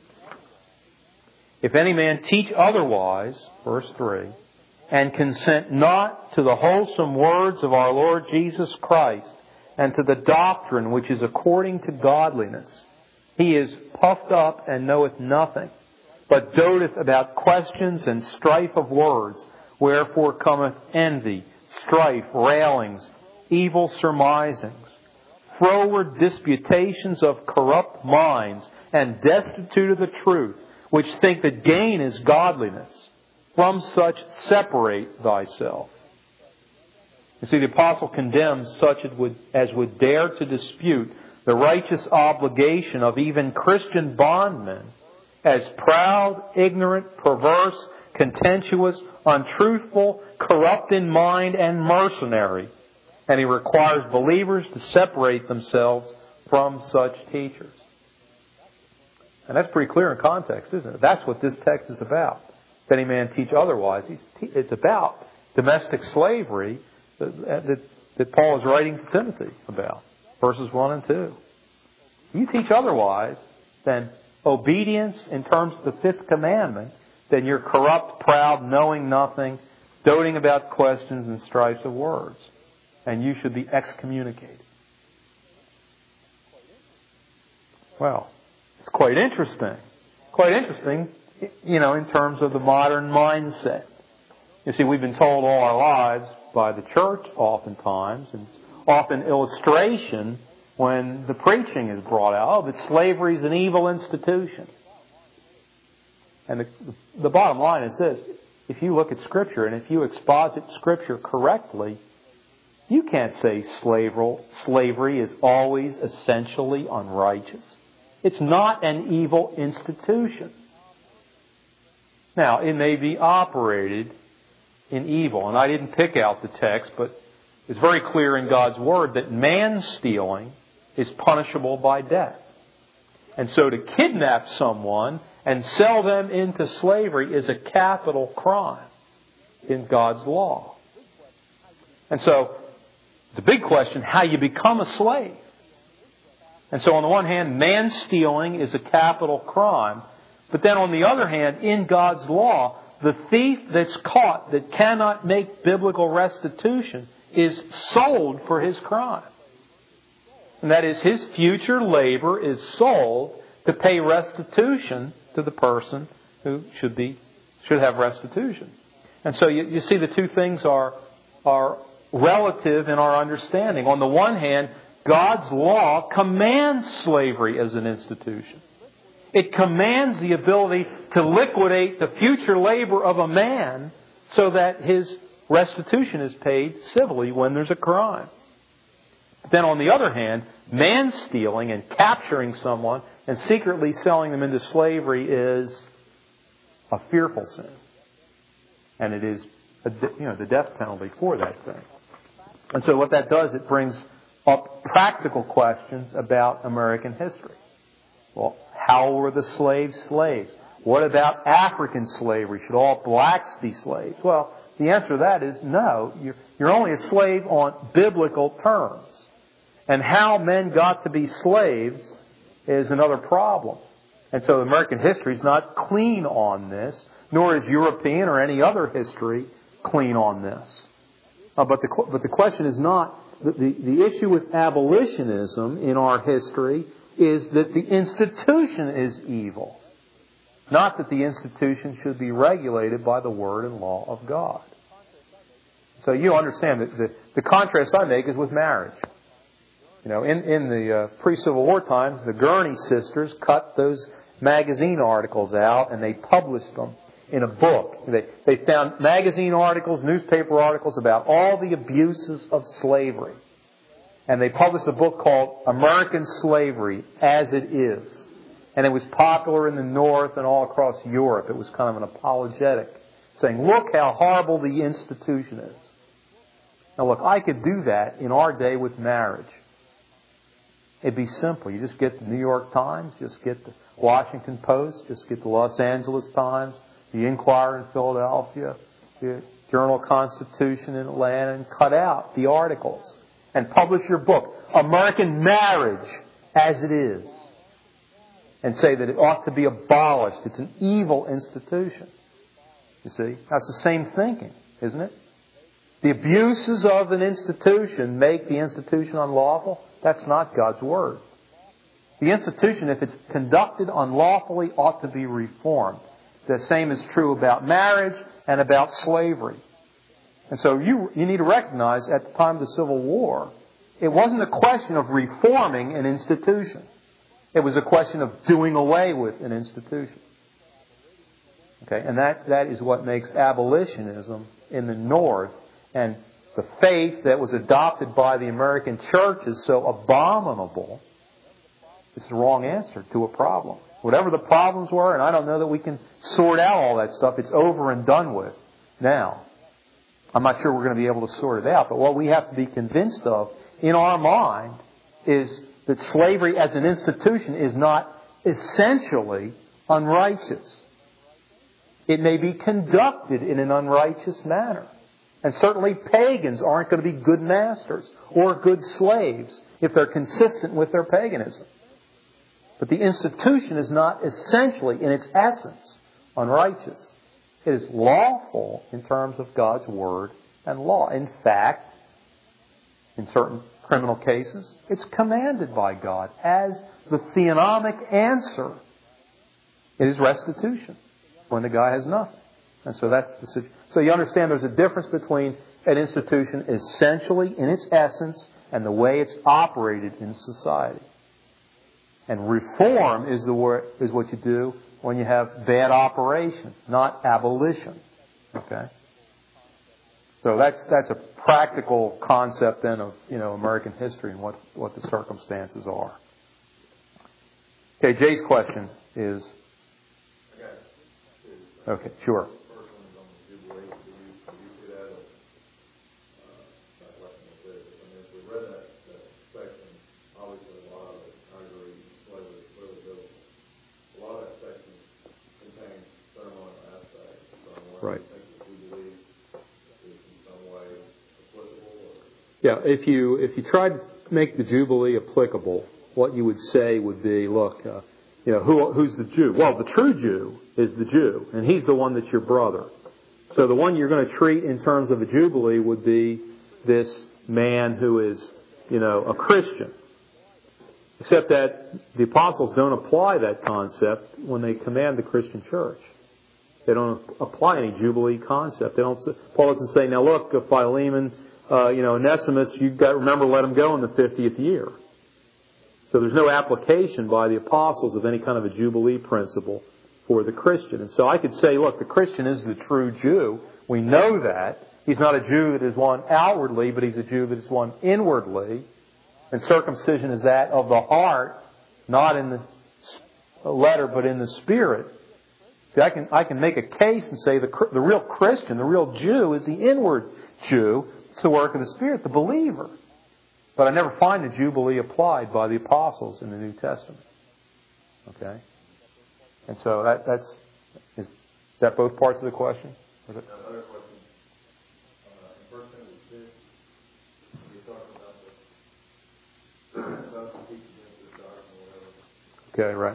If any man teach otherwise, verse three, and consent not to the wholesome words of our Lord Jesus Christ, and to the doctrine which is according to godliness, he is puffed up and knoweth nothing, but doteth about questions and strife of words, wherefore cometh envy, strife, railings, evil surmisings, froward disputations of corrupt minds, and destitute of the truth, which think that gain is godliness. From such separate thyself. You see, the apostle condemns such as would, as would dare to dispute the righteous obligation of even Christian bondmen as proud, ignorant, perverse, contentious, untruthful, corrupt in mind, and mercenary. And he requires believers to separate themselves from such teachers. And that's pretty clear in context, isn't it? That's what this text is about. If any man teach otherwise, he's, it's about domestic slavery that, that, that Paul is writing to Timothy about. Verses one and two. If you teach otherwise, then obedience in terms of the fifth commandment, then you're corrupt, proud, knowing nothing, doting about questions and strifes of words. And you should be excommunicated. Well, it's quite interesting. Quite interesting, you know, in terms of the modern mindset. You see, we've been told all our lives by the church oftentimes, and often illustration when the preaching is brought out, oh, that slavery is an evil institution. And the, the bottom line is this. If you look at Scripture and if you exposit Scripture correctly, you can't say slavery is always essentially unrighteous. It's not an evil institution. Now, it may be operated in evil. And I didn't pick out the text, but it's very clear in God's Word that man-stealing is punishable by death. And so to kidnap someone and sell them into slavery is a capital crime in God's law. And so, the big question, how you become a slave. And so on the one hand, man-stealing is a capital crime. But then on the other hand, in God's law, the thief that's caught that cannot make biblical restitution is sold for his crime. And that is, his future labor is sold to pay restitution to the person who should be should have restitution. And so you, you see the two things are are relative in our understanding. On the one hand, God's law commands slavery as an institution. It commands the ability to liquidate the future labor of a man so that his restitution is paid civilly when there's a crime. Then on the other hand, man-stealing and capturing someone and secretly selling them into slavery is a fearful sin. And it is a, you know, the death penalty for that thing. And so what that does, it brings up practical questions about American history. Well, how were the slaves slaves? What about African slavery? Should all blacks be slaves? Well, the answer to that is no. You're, you're only a slave on biblical terms. And how men got to be slaves is another problem. And so American history is not clean on this, nor is European or any other history clean on this. Uh, but the but the question is not, the, the, the issue with abolitionism in our history is that the institution is evil. Not that the institution should be regulated by the Word and law of God. So you understand that the, the contrast I make is with marriage. You know, in, in the uh, pre-Civil War times, the Gurney sisters cut those magazine articles out and they published them in a book. They, they found magazine articles, newspaper articles about all the abuses of slavery. And they published a book called American Slavery as It Is. And it was popular in the North and all across Europe. It was kind of an apologetic, saying, look how horrible the institution is. Now look, I could do that in our day with marriage. It'd be simple. You just get the New York Times, just get the Washington Post, just get the Los Angeles Times, the Inquirer in Philadelphia, the Journal-Constitution in Atlanta, and cut out the articles and publish your book, American Marriage as it is and say that it ought to be abolished. It's an evil institution. You see? That's the same thinking, isn't it? The abuses of an institution make the institution unlawful. That's not God's Word. The institution, if it's conducted unlawfully, ought to be reformed. The same is true about marriage and about slavery. And so you, you need to recognize at the time of the Civil War, it wasn't a question of reforming an institution. It was a question of doing away with an institution. Okay, and that, that is what makes abolitionism in the North and the faith that was adopted by the American churches so abominable. It's the wrong answer to a problem. Whatever the problems were, and I don't know that we can sort out all that stuff, it's over and done with now. I'm not sure we're going to be able to sort it out, but what we have to be convinced of in our mind is that slavery as an institution is not essentially unrighteous. It may be conducted in an unrighteous manner. And certainly pagans aren't going to be good masters or good slaves if they're consistent with their paganism. But the institution is not essentially, in its essence, unrighteous. It is lawful in terms of God's Word and law. In fact, in certain criminal cases, it's commanded by God as the theonomic answer. It is restitution when the guy has nothing. And so that's the situation. So you understand there's a difference between an institution essentially in its essence and the way it's operated in society. And reform is the word, is what you do when you have bad operations, not abolition. Okay? So that's that's a practical concept then of, you know, American history and what, what the circumstances are. Okay, Jay's question is... Okay, sure. Right. Yeah, if you if you tried to make the Jubilee applicable, what you would say would be, look, uh, you know, who who's the Jew? Well, the true Jew is the Jew, and he's the one that's your brother. So the one you're going to treat in terms of a Jubilee would be this man who is, you know, a Christian. Except that the apostles don't apply that concept when they command the Christian church. They don't apply any Jubilee concept. They don't. Paul doesn't say, "Now look, Philemon, uh, you know, Onesimus, you've got to remember let them go in the fiftieth year." So there's no application by the apostles of any kind of a Jubilee principle for the Christian. And so I could say, look, the Christian is the true Jew. We know that. He's not a Jew that is one outwardly, but he's a Jew that is one inwardly. And circumcision is that of the heart, not in the letter, but in the spirit. See, I can I can make a case and say the the real Christian, the real Jew, is the inward Jew. It's the work of the Spirit, the believer. But I never find the Jubilee applied by the apostles in the New Testament. Okay? And so that that's is that both parts of the question? Was it? Another question. Uh, in First Timothy six, you're talking about the about the teaching against the dark and whatever. Okay, right.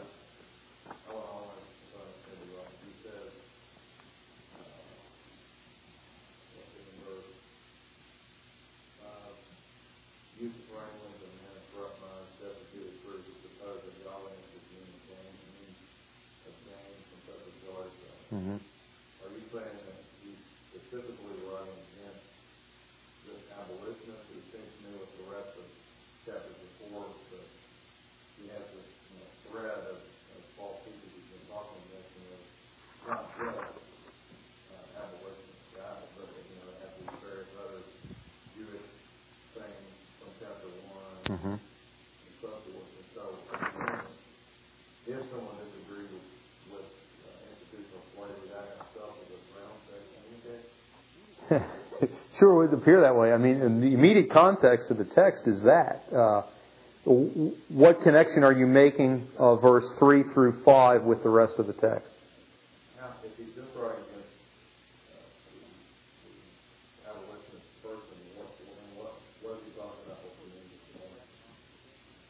Mm-hmm. Are you saying that you specifically writing against this abolitionist who seems to me with the rest of chapter before that he has this, you know, thread of, of false teachers he's been talking against, and it's not just uh, abolitionist guys, but you know, they have these various other Jewish things from chapter one Mm-hmm. and so forth. And so, if someone disagrees with, with slavery, that itself is a ground section. Sure, it would appear that way. I mean, in the immediate context of the text is that. Uh, what connection are you making of verse three through five with the rest of the text? Now, if he's just writing against uh, the abolitionist person, what, what, what is he talking about? What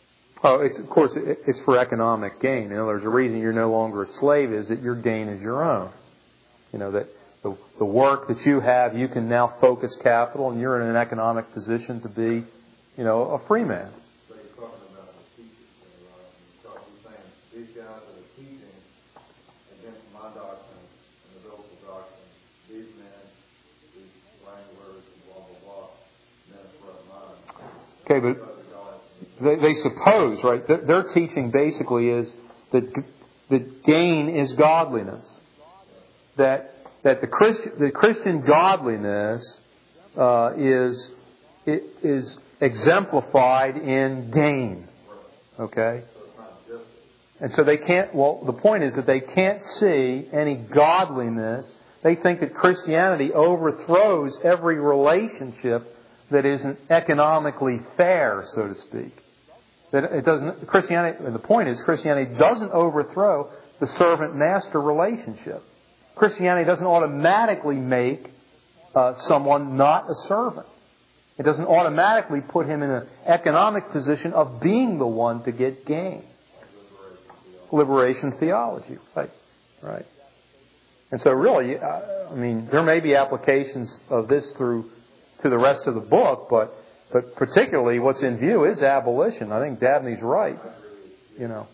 Oh, it's, of course, it, it's for economic gain. In other words, the reason you're no longer a slave is that your gain is your own. You know, that the, the work that you have, you can now focus capital, and you're in an economic position to be, you know, a free man. So he's talking about the teachers there, right? He's talking, he's saying, these guys that are teaching against my doctrine and the biblical doctrine, these men, these wranglers, and blah, blah, blah, men of corrupt mind. Okay, but they, they suppose, right, th- their teaching basically is that, that gain is godliness. That that the Christian the Christian godliness uh, is it is exemplified in gain. Okay? And so they can't, well, the point is that they can't see any godliness. They think that Christianity overthrows every relationship that isn't economically fair, so to speak. That it doesn't, Christianity, the point is Christianity doesn't overthrow the servant-master relationship. Christianity doesn't automatically make uh, someone not a servant. It doesn't automatically put him in an economic position of being the one to get gain. Liberation theology, right? Right. And so, really, uh, I mean, there may be applications of this through to the rest of the book, but but particularly what's in view is abolition. I think Dabney's right. You know.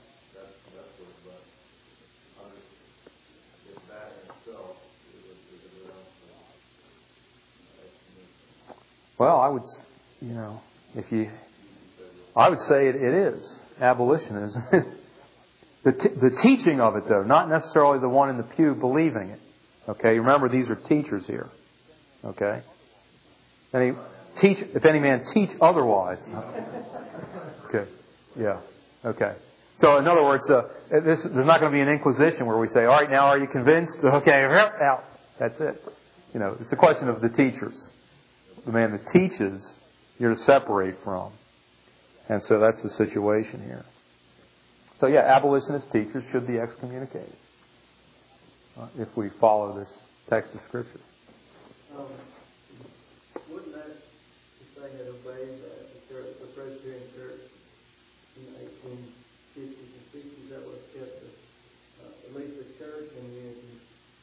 Well, I would, you know, if you, I would say it, it is abolitionism. the t- the teaching of it, though, not necessarily the one in the pew believing it. Okay, remember these are teachers here. Okay, any teach if any man teach otherwise. Okay, yeah, okay. So in other words, uh, this, there's not going to be an inquisition where we say, all right, now are you convinced? Okay, out. That's it. You know, it's a question of the teachers. The man that teaches, you're to separate from. And so that's the situation here. So yeah, abolitionist teachers should be excommunicated uh, if we follow this text of Scripture. Um, wouldn't that, if they had obeyed that, the, church, the Presbyterian Church in the eighteen fifties and sixties, that would have kept the, uh, at least the church in unity.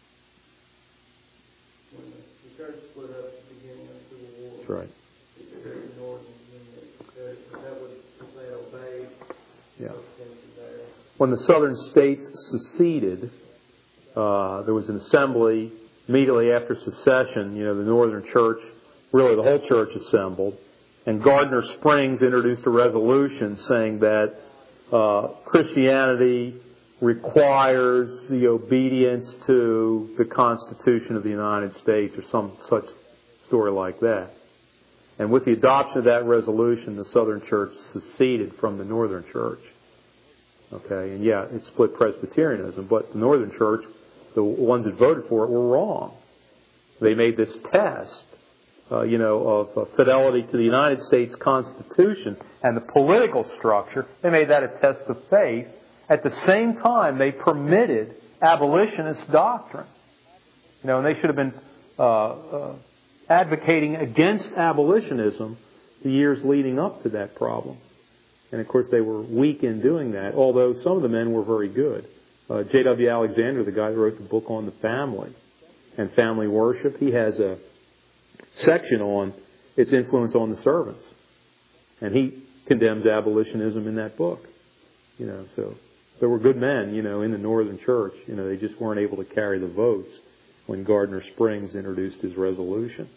When the, the church split up at the beginning of the Civil War. That's right. The North and the, that would, if they obeyed, yeah. there. When the southern states seceded, uh, there was an assembly immediately after secession. You know, the northern church, really the whole church assembled. And Gardner Springs introduced a resolution saying that uh, Christianity requires the obedience to the Constitution of the United States or some such story like that. And with the adoption of that resolution, the Southern Church seceded from the Northern Church. Okay, and yeah, it split Presbyterianism, but the Northern Church, the ones that voted for it, were wrong. They made this test, uh, you know, of uh, fidelity to the United States Constitution and the political structure. They made that a test of faith. At the same time, they permitted abolitionist doctrine. You know, and they should have been uh, uh, advocating against abolitionism the years leading up to that problem. And of course, they were weak in doing that, although some of the men were very good. Uh, J W Alexander, the guy who wrote the book on the family and family worship, he has a section on its influence on the servants. And he condemns abolitionism in that book. You know, so there were good men, you know, in the Northern Church. You know, they just weren't able to carry the votes when Gardner Springs introduced his resolution.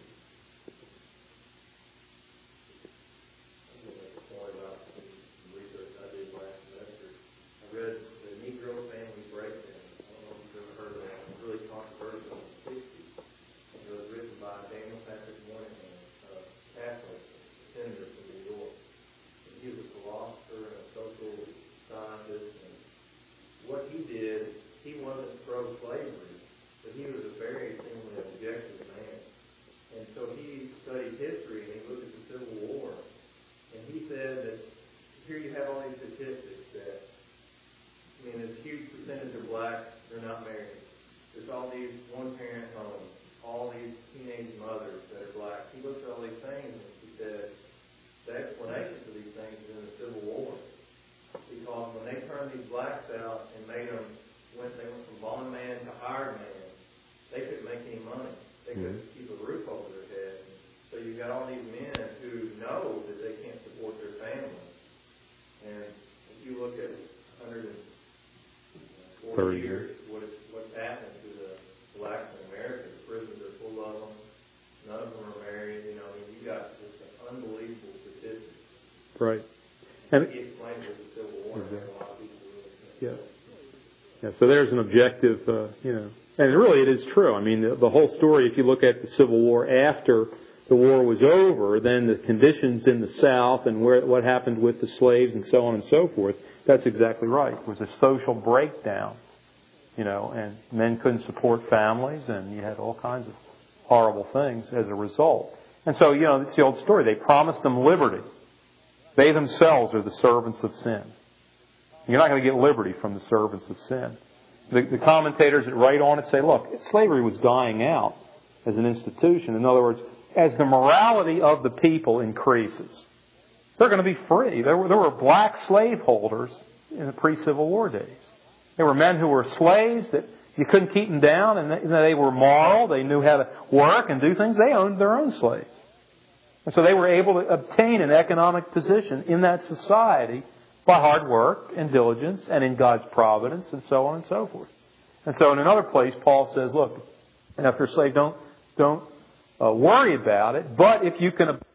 years, what is, what's happening to the blacks in America? The prisons are full of them. None of them are married. You know, I mean, you got just an unbelievable statistics. Right. And he explained with the Civil War. Exactly. A lot of people really yeah. Yeah. So there's an objective, uh, you know, and really it is true. I mean, the, the whole story, if you look at the Civil War after the war was over, then the conditions in the South and where what happened with the slaves and so on and so forth, that's exactly right. It was a social breakdown, you know, and men couldn't support families, and you had all kinds of horrible things as a result. And so, you know, it's the old story. They promised them liberty. They themselves are the servants of sin. You're not going to get liberty from the servants of sin. The, the commentators that write on it say, look, slavery was dying out as an institution. In other words, as the morality of the people increases, they're going to be free. There were, there were black slaveholders in the pre-Civil War days. There were men who were slaves that you couldn't keep them down, and they, they were moral. They knew how to work and do things. They owned their own slaves. And so they were able to obtain an economic position in that society by hard work and diligence and in God's providence and so on and so forth. And so in another place, Paul says, look, if you're a slave, don't, don't uh, worry about it. But if you can